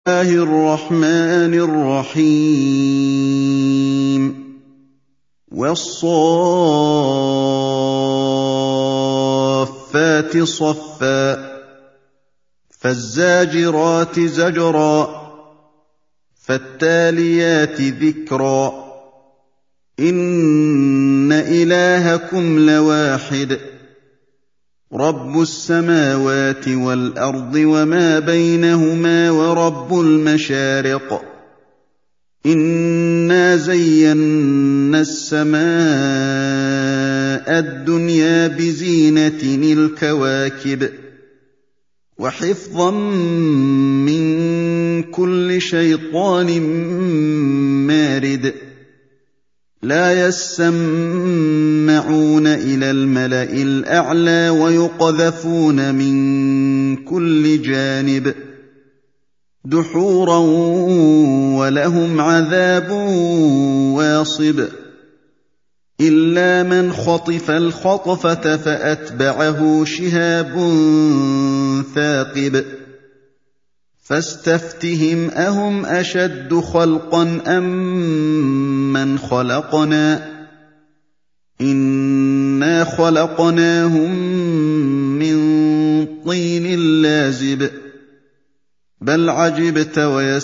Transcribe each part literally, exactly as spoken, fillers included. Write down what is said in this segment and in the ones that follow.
الله الرحمن الرحيم والصافات صفا فالزاجرات زجرا فالتاليات ذكرا إن إلهكم لواحد رب السماوات والأرض وما بينهما ورب المشارق إنا زينا السماء الدنيا بزينة الكواكب وحفظا من كل شيطان مارد لا يسمعون إلى الملأ الأعلى ويقذفون من كل جانب دحورا ولهم عذاب واصب إلا من خطف الخطفة فأتبعه شهاب ثاقب فاستفتهم أهم أشد خلقا أم من خلقنا إنا خلقناهم من طين لازب بل عجبت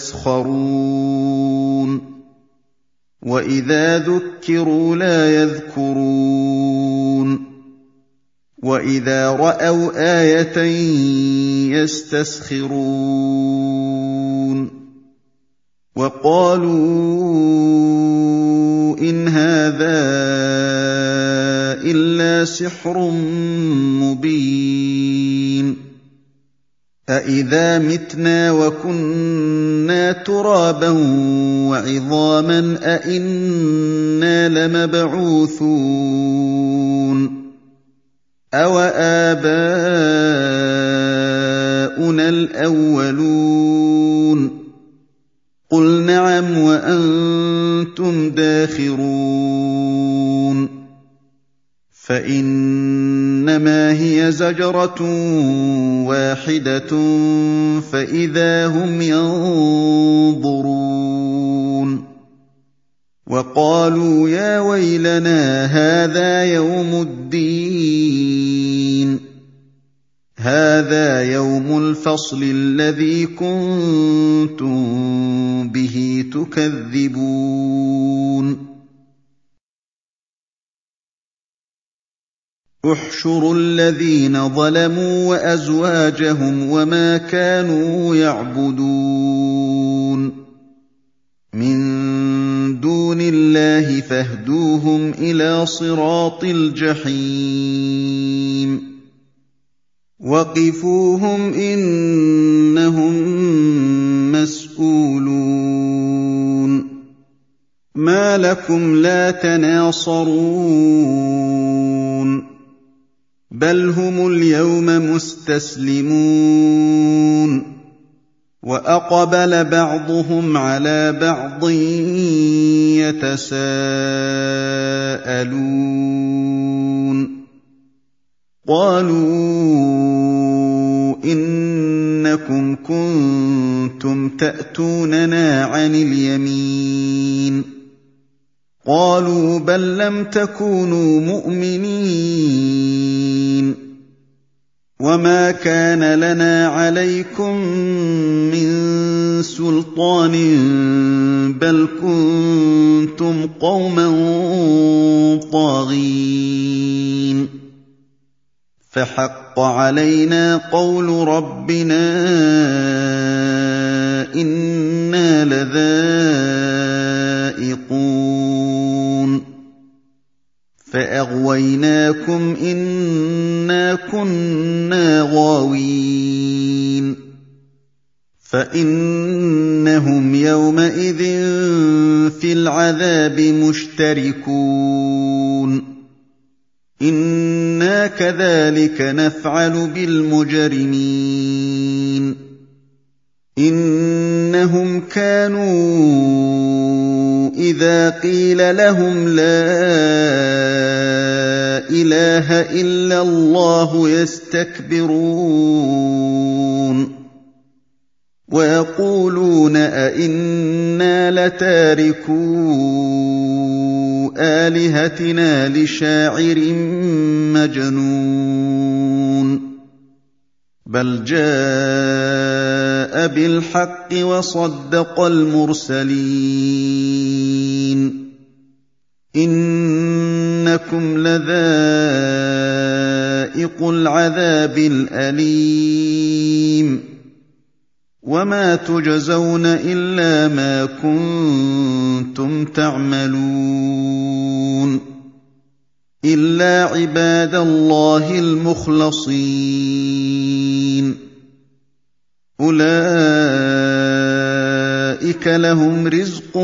ويسخرون وإذا ذكروا لا يذكرون وإذا رأوا آية يستسخرون وقالوا إن هذا إلا سحر مبين أإذا متنا وكنا ترابا وعظاما أإنا لمبعوثون أَوَآبَاؤُنَا الْأَوَّلُونَ قُلْ نَعَمْ وَأَنتُمْ دَاخِرُونَ فَإِنَّمَا هِيَ زَجْرَةٌ وَاحِدَةٌ فَإِذَا هُمْ يَنظُرُونَ وَقَالُوا يَا وَيْلَنَا هَٰذَا يَوْمُ الدِّينِ هَٰذَا يَوْمُ الْفَصْلِ الَّذِي كُنتُم بِهِ تُكَذِّبُونَ احْشُرُوا الَّذِينَ ظَلَمُوا وَأَزْوَاجَهُمْ وَمَا كَانُوا يَعْبُدُونَ مِن دُونِ اللَّهِ فاهْدُوهُمْ إِلَىٰ صِرَاطِ الْجَحِيمِ وَقِفُوهُمْ إِنَّهُم مَّسْئُولُونَ مَا لَكُمْ لَا تَنَاصَرُونَ بَلْ هُمُ الْيَوْمَ مُسْتَسْلِمُونَ وَأَقْبَلَ بَعْضُهُمْ عَلَىٰ بَعْضٍ يَتَسَاءَلُونَ قَالُوا إِنَّكُمْ كُنتُمْ تَأْتُونَنَا عَنِ الْيَمِينِ قَالُوا بَل لَّمْ تَكُونُوا مُؤْمِنِينَ وَمَا كَانَ لَنَا عَلَيْكُم مِّن سُلْطَانٍ بَلْ كُنتُمْ قَوْمًا طَاغِينَ فَحَقَّ عَلَيْنَا قَوْلُ رَبِّنَا إِنَّا لَذَائِقُونَ فَأَغْوَيْنَاكُمْ إِنَّا كُنَّا غَاوِينَ فَإِنَّهُمْ يَوْمَئِذٍ فِي الْعَذَابِ مُشْتَرِكُونَ إِنَّا كَذَٰلِكَ نَفْعَلُ بِالْمُجْرِمِينَ إِنَّهُمْ كَانُوا إِذَا قِيلَ لَهُمْ لَا إِلَٰهَ إِلَّا اللَّهُ يَسْتَكْبِرُونَ وَيَقُولُونَ أَئِنَّا لَتَارِكُو آلِهَتِنَا لِشَاعِرٍ مَّجْنُونٍ بَلْ جَاءَ بِالْحَقِّ وَصَدَّقَ الْمُرْسَلِينَ إِنَّكُمْ لَذَائِقُو الْعَذَابِ الْأَلِيمِ وَمَا تُجْزَوْنَ إِلَّا مَا كُنتُمْ تَعْمَلُونَ إِلَّا عِبَادَ اللَّهِ الْمُخْلَصِينَ أُولَٰئِكَ لَهُمْ رِزْقٌ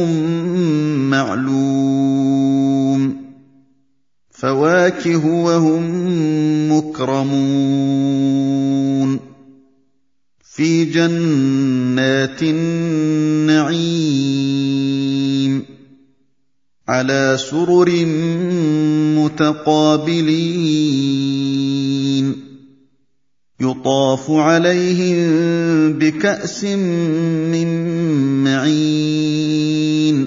مَّعْلُومٌ فَوَاكِهُ وَهُم مُّكْرَمُونَ فِي جَنَّاتِ النَّعِيمِ عَلَىٰ سُرُرٍ مُّتَقَابِلِينَ يُطَافُ عَلَيْهِم بِكَأْسٍ مِّن مَّعِينٍ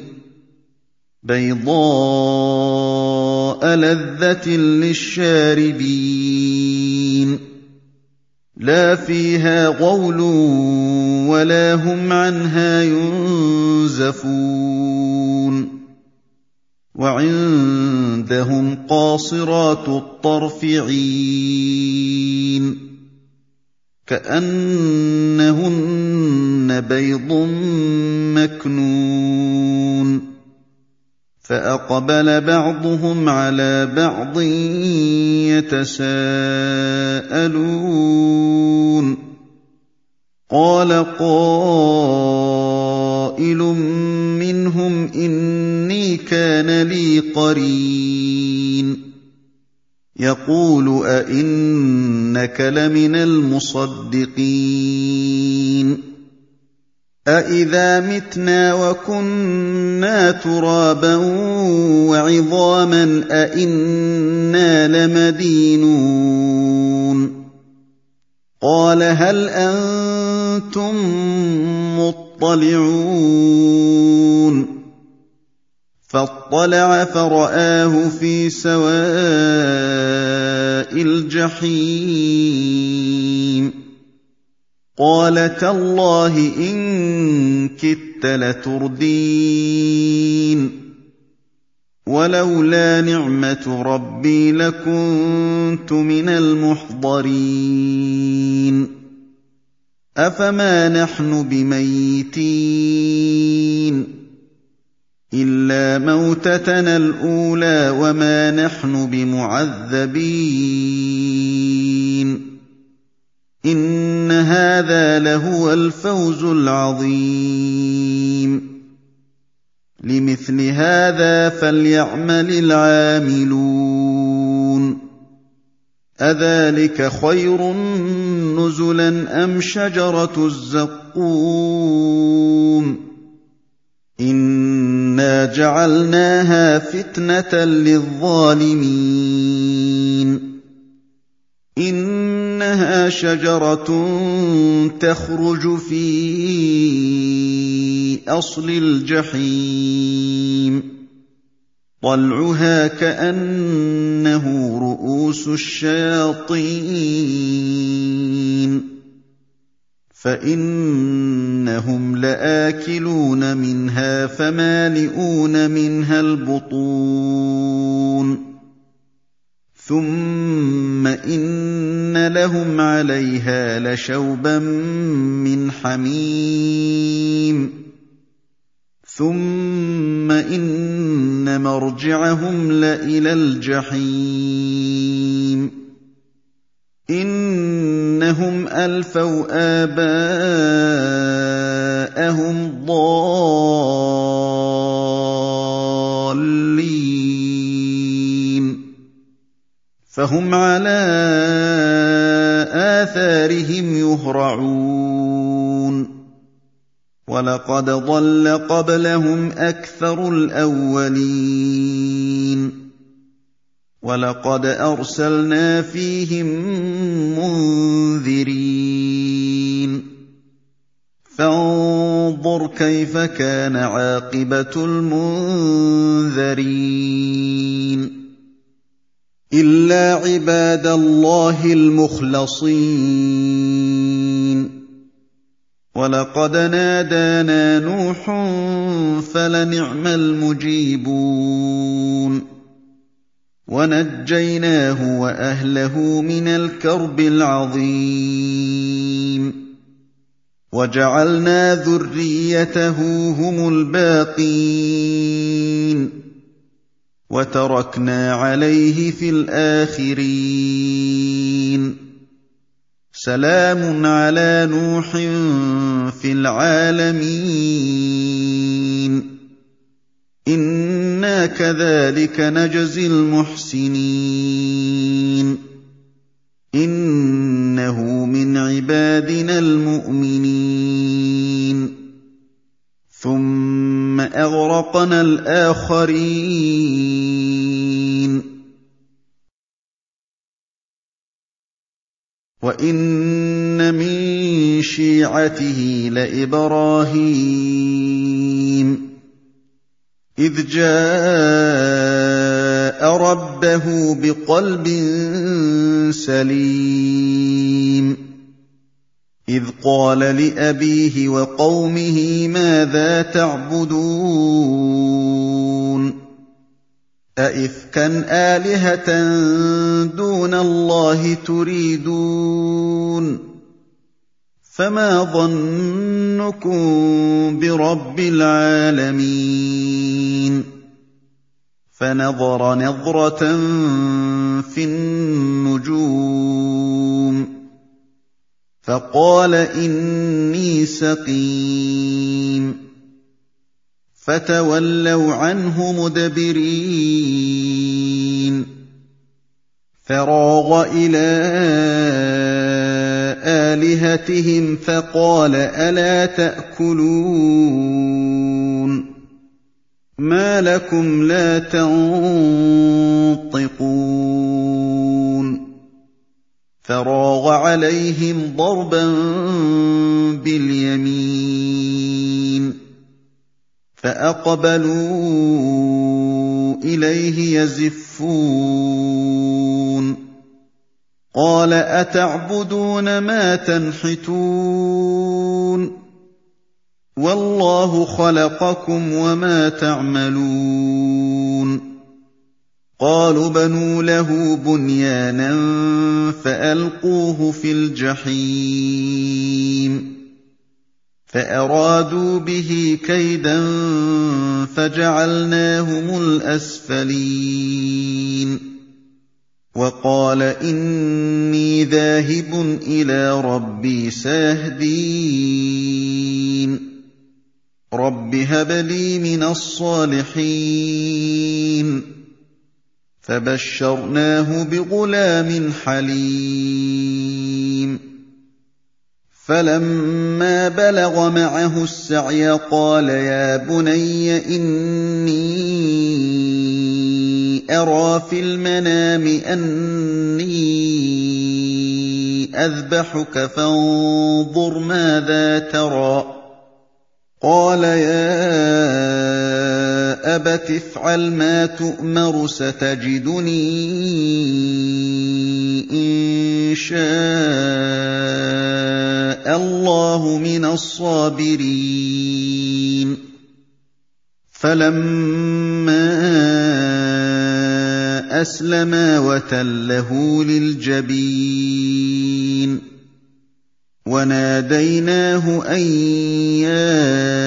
بَيْضَاءَ لَذَّةٍ لِّلشَّارِبِينَ لَا فِيهَا غَوْلٌ وَلَا هُمْ عَنْهَا يُنزَفُونَ وَعِندَهُمْ قَاصِرَاتُ الطَّرْفِ عِينٌ كَأَنَّهُنَّ بَيْضٌ مَّكْنُونٌ فَأَقْبَلَ بَعْضُهُمْ عَلَىٰ بَعْضٍ يَتَسَاءَلُونَ قَالَ قَائِلٌ مِّنْهُمْ إِنِّي كَانَ لِي قَرِينٌ يَقُولُ أَإِنَّكَ لَمِنَ الْمُصَدِّقِينَ أَإِذَا مِتْنَا وَكُنَّا تُرَابًا وَعِظَامًا أَإِنَّا لَمَدِينُونَ قَالَ هَلْ أَنتُم مُّطَّلِعُونَ فَاطَّلَعَ فَرَآهُ فِي سَوَاءِ الْجَحِيمِ قَالَ تَاللَّهِ إِن كِدتَّ لَتُرْدِينِ وَلَوْلَا نِعْمَةُ رَبِّي لَكُنتُ مِنَ الْمُحْضَرِينَ أَفَمَا نَحْنُ بِمَيِّتِينَ إِلَّا مَوْتَتَنَا الْأُولَىٰ وَمَا نَحْنُ بِمُعَذَّبِينَ إِنَّ هَٰذَا لَهُوَ الْفَوْزُ الْعَظِيمُ لِمِثْلِ هَٰذَا فَلْيَعْمَلِ الْعَامِلُونَ أَذَٰلِكَ خَيْرٌ نُّزُلًا أَمْ شَجَرَةُ الزَّقُّومِ إِنَّا جَعَلْنَاهَا فِتْنَةً لِّلظَّالِمِينَ إِنَّهَا شَجَرَةٌ تَخْرُجُ فِي أَصْلِ الْجَحِيمِ طَلْعُهَا كَأَنَّهُ رُءُوسُ الشَّيَاطِينِ فَإِنَّهُمْ لَآكِلُونَ مِنْهَا فَمَالِئُونَ مِنْهَا الْبُطُونَ ثُمَّ إِنَّ لَهُمْ عَلَيْهَا لَشَوْبًا مِّنْ حَمِيمٍ ثُمَّ إِنَّ مَرْجِعَهُمْ لَإِلَى الْجَحِيمِ إِنَّهُمْ أَلْفَوْا آبَاءَهُمْ ضَالِّينَ فَهُمْ عَلَىٰ آثَارِهِمْ يُهْرَعُونَ وَلَقَدْ ضَلَّ قَبْلَهُمْ أَكْثَرُ الْأَوَّلِينَ وَلَقَدْ أَرْسَلْنَا فِيهِم مُّنذِرِينَ فانظُرْ كَيْفَ كَانَ عَاقِبَةُ الْمُنذَرِينَ إِلَّا عِبَادَ اللَّهِ الْمُخْلَصِينَ وَلَقَدْ نَادَانَا نُوحٌ فَلَنِعْمَ الْمُجِيبُونَ وَنَجَّيْنَاهُ وَأَهْلَهُ مِنَ الْكَرْبِ الْعَظِيمِ وَجَعَلْنَا ذُرِّيَّتَهُ هُمُ الْبَاقِينَ وَتَرَكْنَا عَلَيْهِ فِي الْآخِرِينَ سَلَامٌ عَلَىٰ نُوحٍ فِي الْعَالَمِينَ إِنَّا كَذَٰلِكَ نَجْزِي الْمُحْسِنِينَ إِنَّهُ مِنْ عِبَادِنَا الْمُؤْمِنِينَ ثُمَّ أَغْرَقْنَا الْآخَرِينَ وَإِنَّ مِن شِيعَتِهِ لَإِبْرَاهِيمَ إِذْ جَاءَ رَبَّهُ بِقَلْبٍ سَلِيمٍ إِذْ قَالَ لِأَبِيهِ وَقَوْمِهِ مَاذَا تَعْبُدُونَ أَئِفْكًا آلِهَةً دُونَ اللَّهِ تُرِيدُونَ فَمَا ظَنُّكُم بِرَبِّ الْعَالَمِينَ فَنَظَرَ نَظْرَةً فِي النُّجُومِ فَقَالَ إِنِّي سَقِيمٌ فَتَوَلَّوْا عَنْهُ مُدْبِرِينَ فَرَاغَ إِلَىٰ آلِهَتِهِمْ فَقَالَ أَلَا تَأْكُلُونَ مَا لَكُمْ لَا تَنطِقُونَ فَرَاغَ عَلَيْهِمْ ضَرْبًا بِالْيَمِينِ فَأَقْبَلُوا إِلَيْهِ يَزِفُّونَ قَالَ أَتَعْبُدُونَ مَا تَنْحِتُونَ وَاللَّهُ خَلَقَكُمْ وَمَا تَعْمَلُونَ قَالُوا ابْنُوا لَهُ بُنْيَانًا فَأَلْقُوهُ فِي الْجَحِيمِ فَأَرَادُوا بِهِ كَيْدًا فَجَعَلْنَاهُمُ الْأَسْفَلِينَ وَقَالَ إِنِّي ذَاهِبٌ إِلَىٰ رَبِّي سَيَهْدِينِ رَبِّ هَبْ لِي مِنَ الصَّالِحِينَ فَبَشَّرْنَاهُ بِغُلَامٍ حَلِيمٍ فَلَمَّا بَلَغَ مَعَهُ السَّعْيَ قَالَ يَا بُنَيَّ إِنِّي أَرَىٰ فِي الْمَنَامِ أَنِّي أَذْبَحُكَ فَانظُرْ مَاذَا تَرَىٰ قَالَ يَا أَبَتِ افْعَلْ مَا تُؤْمَرُ سَتَجِدُنِي إِن شَاءَ اللَّهُ مِنَ الصَّابِرِينَ فَلَمَّا أَسْلَمَا وَتَلَّهُ لِلْجَبِينِ وَنَادَيْنَاهُ أَن يَا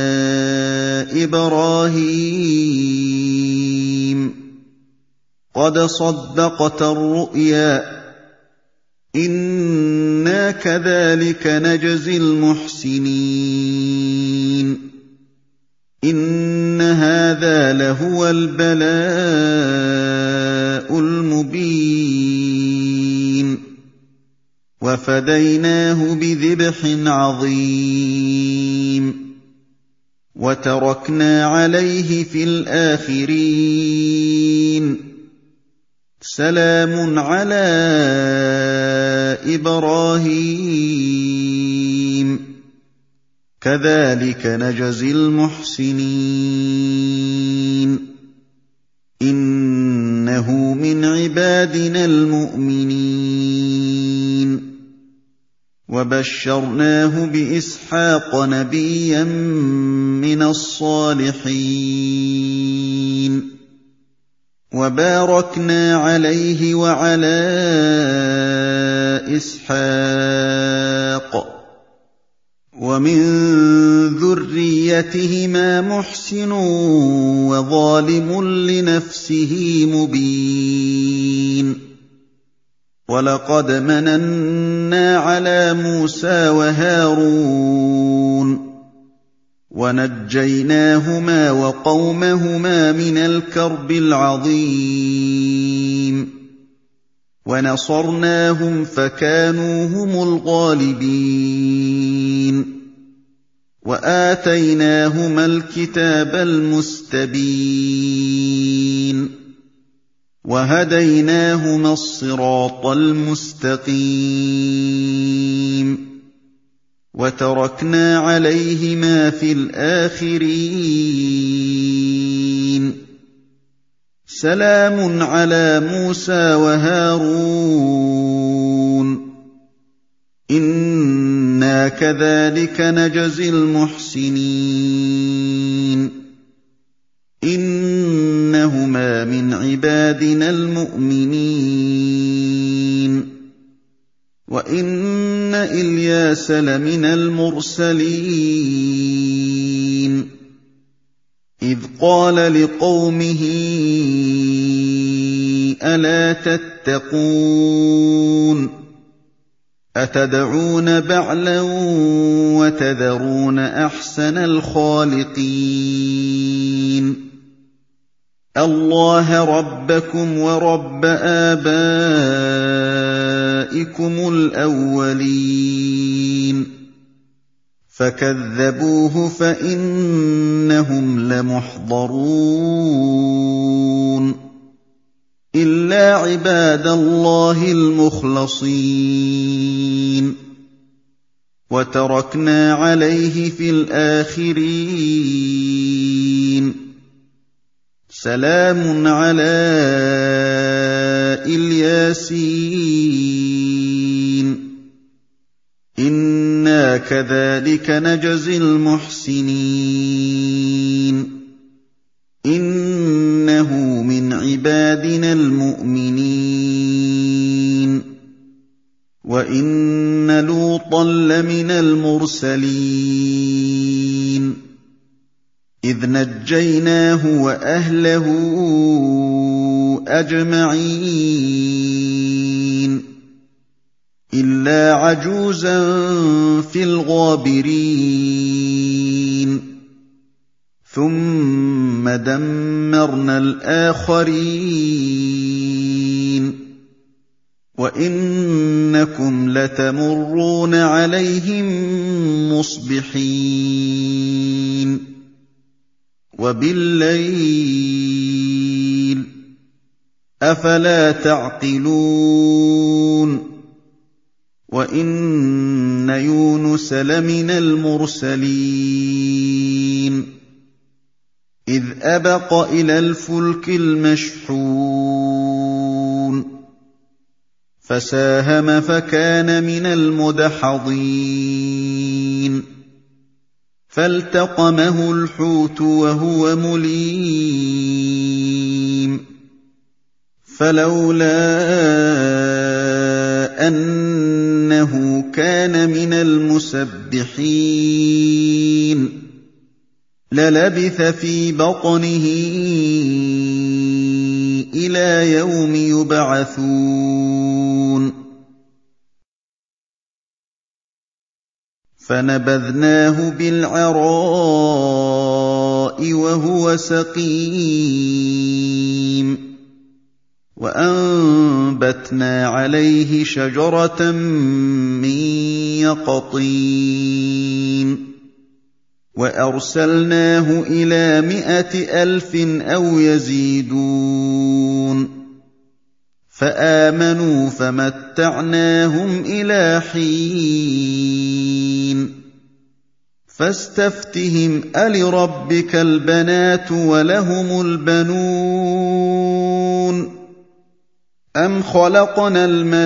إِبْرَاهِيمُ قَدْ صَدَّقْتَ الرُّؤْيَا إِنَّا كَذَٰلِكَ نَجْزِي الْمُحْسِنِينَ إِنَّ هَٰذَا لَهُوَ الْبَلَاءُ الْمُبِينُ وَفَدَيْنَاهُ بِذِبْحٍ عَظِيمٍ وَتَرَكْنَا عَلَيْهِ فِي الْآخِرِينَ سَلَامٌ عَلَىٰ إِبْرَاهِيمَ كَذَٰلِكَ نَجْزِي الْمُحْسِنِينَ إِنَّهُ مِنْ عِبَادِنَا الْمُؤْمِنِينَ وَبَشَّرْنَاهُ بِإِسْحَاقَ نَبِيًّا مِّنَ الصَّالِحِينَ وَبَارَكْنَا عَلَيْهِ وَعَلَىٰ إِسْحَاقَ وَمِن ذُرِّيَّتِهِمَا مُحْسِنٌ وَظَالِمٌ لِّنَفْسِهِ مُبِينٌ وَلَقَدْ مَنَنَّا عَلَىٰ مُوسَىٰ وَهَارُونَ وَنَجَّيْنَاهُمَا وَقَوْمَهُمَا مِنَ الْكَرْبِ الْعَظِيمِ وَنَصَرْنَاهُمْ فَكَانُوا هُمُ الْغَالِبِينَ وَآتَيْنَاهُمَا الْكِتَابَ الْمُسْتَبِينَ وَهَدَيْنَاهُمَا الصِّرَاطَ الْمُسْتَقِيمَ وَتَرَكْنَا عَلَيْهِمَا فِي الْآخِرِينَ سَلَامٌ عَلَىٰ مُوسَىٰ وَهَارُونَ إِنَّا كَذَٰلِكَ نَجْزِي الْمُحْسِنِينَ إِنَّهُمَا مِنْ عِبَادِنَا الْمُؤْمِنِينَ وَإِنَّ إِلْيَاسَ لَمِنَ الْمُرْسَلِينَ إِذْ قَالَ لِقَوْمِهِ أَلَا تَتَّقُونَ أَتَدْعُونَ بَعْلًا وَتَذَرُونَ أَحْسَنَ الْخَالِقِينَ اللَّهَ رَبَّكُمْ وَرَبَّ آبَائِكُمُ الْأَوَّلِينَ فَكَذَّبُوهُ فَإِنَّهُمْ لَمُحْضَرُونَ إِلَّا عِبَادَ اللَّهِ الْمُخْلَصِينَ وَتَرَكْنَا عَلَيْهِ فِي الْآخِرِينَ سَلَامٌ عَلَىٰ الْيَاسِينَ إِنَّا كَذَٰلِكَ نَجْزِي الْمُحْسِنِينَ إِنَّهُ مِنْ عِبَادِنَا الْمُؤْمِنِينَ وَإِنَّ لُوطًا لَّمِنَ الْمُرْسَلِينَ إِذْ نَجَّيْنَاهُ وَأَهْلَهُ أَجْمَعِينَ إِلَّا عَجُوزًا فِي الْغَابِرِينَ ثُمَّ دَمَّرْنَا الْآخَرِينَ وَإِنَّكُمْ لَتَمُرُّونَ عَلَيْهِم مُّصْبِحِينَ وَبِاللَّيْلِ ۗ أَفَلَا تَعْقِلُونَ وَإِنَّ يُونُسَ لَمِنَ الْمُرْسَلِينَ إِذْ أَبَقَ إِلَى الْفُلْكِ الْمَشْحُونِ فَسَاهَمَ فَكَانَ مِنَ الْمُدْحَضِينَ فَالْتَقَمَهُ الْحُوتُ وَهُوَ مُلِيمٌ فَلَوْلَا أَنَّهُ كَانَ مِنَ الْمُسَبِّحِينَ لَلَبِثَ فِي بَطْنِهِ إِلَىٰ يَوْمِ يُبْعَثُونَ فَنَبَذْنَاهُ بِالْعَرَاءِ وَهُوَ سَقِيمٌ وَأَنبَتْنَا عَلَيْهِ شَجَرَةً مِّن يَقْطِينٍ وَأَرْسَلْنَاهُ إِلَىٰ مِائَةِ أَلْفٍ أَوْ يَزِيدُونَ فَآمَنُوا فَمَتَّعْنَاهُمْ إِلَىٰ حِينٍ فاستفتهم ألربك البنات وَلَهُمُ الْبَنُونَ أَمْ خَلَقْنَا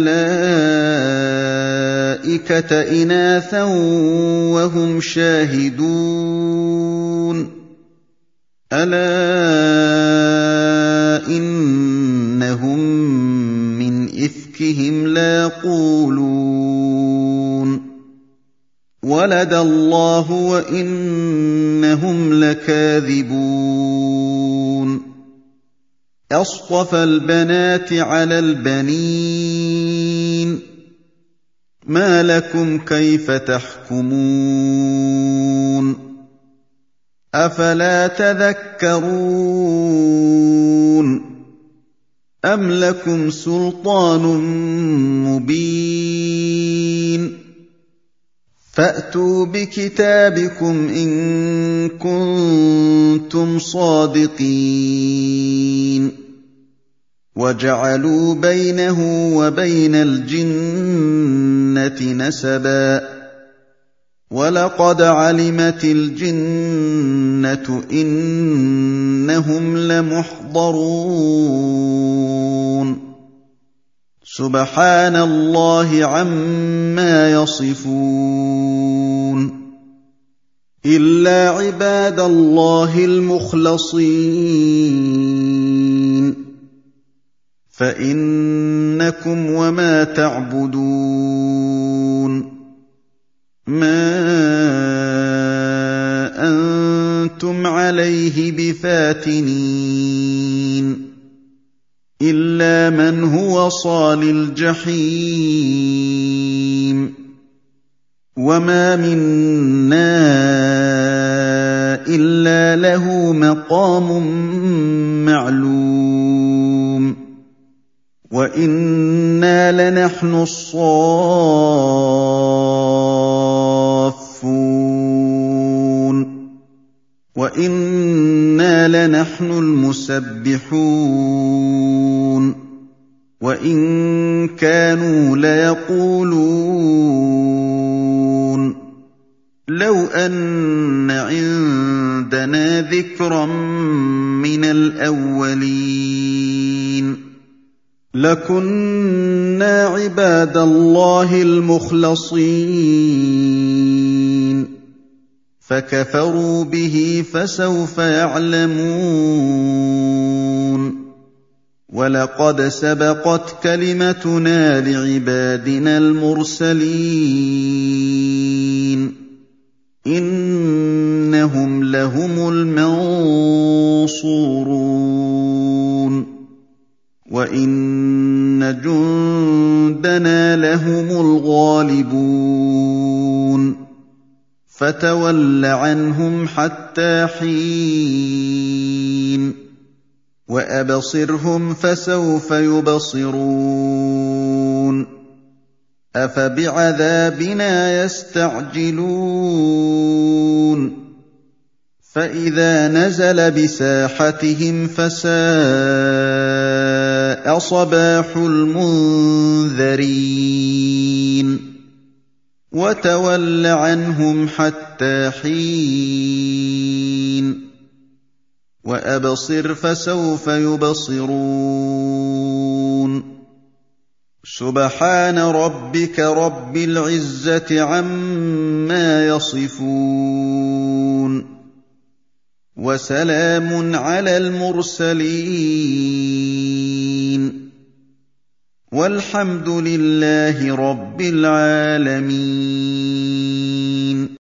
الْمَلَائِكَةَ إِنَاثًا وَهُمْ شَاهِدُونَ أَلَا إِنَّهُم مِّنْ إِفْكِهِمْ لَيَقُولُونَ وَلَدَ اللَّهُ وَإِنَّهُمْ لَكَاذِبُونَ أَصْطَفَى الْبَنَاتِ عَلَى الْبَنِينَ مَا لَكُمْ كَيْفَ تَحْكُمُونَ أَفَلَا تَذَكَّرُونَ أَمْ لَكُمْ سُلْطَانٌ مُّبِينٌ فَأْتُوا بِكِتَابِكُمْ إِن كُنتُمْ صَادِقِينَ وَجَعَلُوا بَيْنَهُ وَبَيْنَ الْجِنَّةِ نَسَبًا وَلَقَدْ عَلِمَتِ الْجِنَّةُ إِنَّهُمْ لَمُحْضَرُونَ سُبْحَانَ اللَّهِ عَمَّا يَصِفُونَ إِلَّا عِبَادَ اللَّهِ الْمُخْلَصِينَ فَإِنَّكُمْ وَمَا تَعْبُدُونَ مَا أَنتُمْ عَلَيْهِ بِفَاتِنِينَ إِلَّا مَنْ هُوَ صَالِ الْجَحِيمِ وَمَا مِنَّا إِلَّا لَهُ مَقَامٌ مَّعْلُومٌ وَإِنَّا لَنَحْنُ الصَّافُّونَ وَإِنَّا لَنَحْنُ الْمُسَبِّحُونَ وَإِن كَانُوا لَيَقُولُونَ لَوْ أَنَّ عِندَنَا ذِكْرًا مِّنَ الْأَوَّلِينَ لَكُنَّا عِبَادَ اللَّهِ الْمُخْلَصِينَ فَكَفَرُوا بِهِ فَسَوْفَ يَعْلَمُونَ وَلَقَدْ سَبَقَتْ كَلِمَتُنَا لِعِبَادِنَا الْمُرْسَلِينَ إِنَّهُمْ لَهُمُ الْمَنصُورُونَ وَإِنَّ جُندَنَا لَهُمُ الْغَالِبُونَ فَتَوَلَّ عَنْهُمْ حَتَّىٰ حِينٍ وَأَبْصِرْهُمْ فَسَوْفَ يُبْصِرُونَ أَفَبِعَذَابِنَا يَسْتَعْجِلُونَ فَإِذَا نَزَلَ بِسَاحَتِهِمْ فَسَاءَ صَبَاحُ الْمُنذَرِينَ وَتَوَلَّ عَنْهُمْ حَتَّىٰ حِينٍ وَأَبْصِرْ فَسَوْفَ يُبْصِرُونَ سُبْحَانَ رَبِّكَ رَبِّ الْعِزَّةِ عَمَّا يَصِفُونَ وَسَلَامٌ عَلَى الْمُرْسَلِينَ وَالْحَمْدُ لِلَّهِ رَبِّ الْعَالَمِينَ